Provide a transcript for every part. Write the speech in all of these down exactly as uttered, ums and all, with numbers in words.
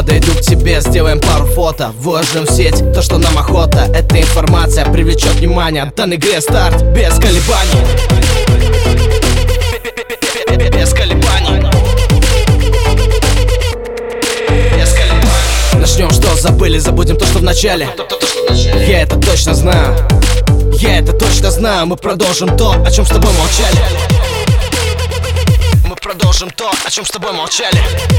подойду к тебе, сделаем пару фото, выложим в сеть то, что нам охота. Эта информация привлечет внимание. Дан игре старт без колебаний. Без колебаний. Без колебаний. Начнем, что забыли, забудем то, что в начале. Я это точно знаю. Я это точно знаю. Мы продолжим то, о чем с тобой молчали. Мы продолжим то, о чем с тобой молчали.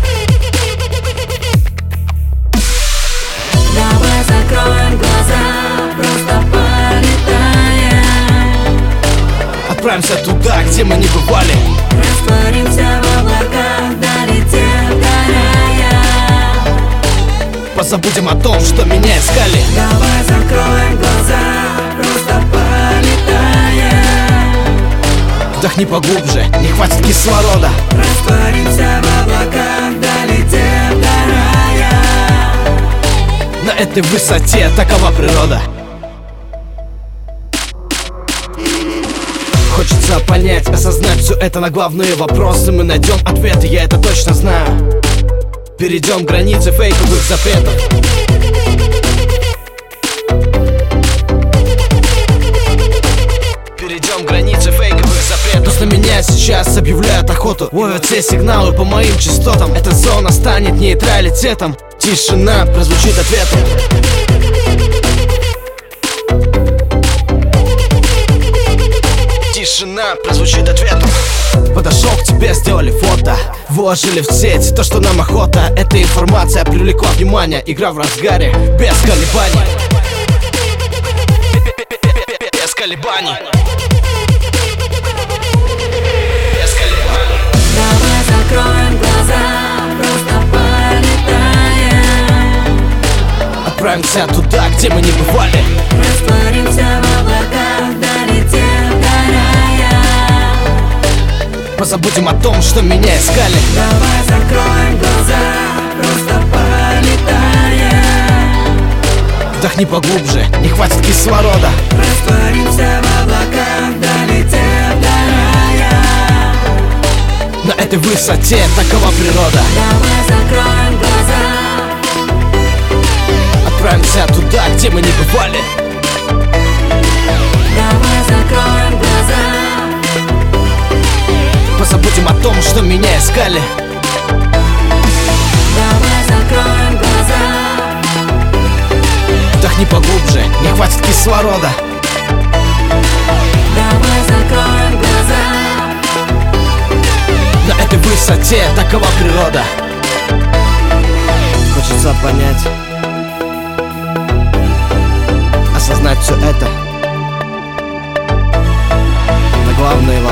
Давай закроем глаза, просто полетаем. Отправимся туда, где мы не бывали. Растворимся в облаках, долетев до рая. Позабудем о том, что меня искали. Давай закроем глаза, просто полетаем. Вдохни поглубже, не хватит кислорода. Растворимся в облаках, долетев до рая. На этой высоте такова природа. Хочется понять, осознать все это, на главные вопросы мы найдем ответы, я это точно знаю. Перейдем границы фейковых запретов. Перейдем границы фейковых запретов. Просто на меня сейчас объявляют охоту. Ловят все сигналы по моим частотам. Эта зона станет нейтралитетом. Тишина прозвучит ответом. Тишина прозвучит ответом. Подошел к тебе, сделали фото, выложили в сеть то, что нам охота. Эта информация привлекла внимание. Игра в разгаре, без колебаний. Без колебаний. Без колебаний. Давай закроем глаза, просто полетаем. Отправимся туда, где мы не бывали. Растворимся в облаках, долетев до рая. Позабудем о том, что меня искали. Давай закроем глаза, просто полетаем. Вдохни поглубже, не хватит кислорода. Растворимся в облаках, долетев до рая. На этой высоте такова природа. Давай закроем глаза. Отправимся туда, где мы не бывали. Давай закроем глаза. Позабудем о том, что меня искали. Давай закроем глаза. Вдохни поглубже, не хватит кислорода. Давай закроем глаза. На этой высоте такова природа. Хочется понять, осознать все это. На главные вопросы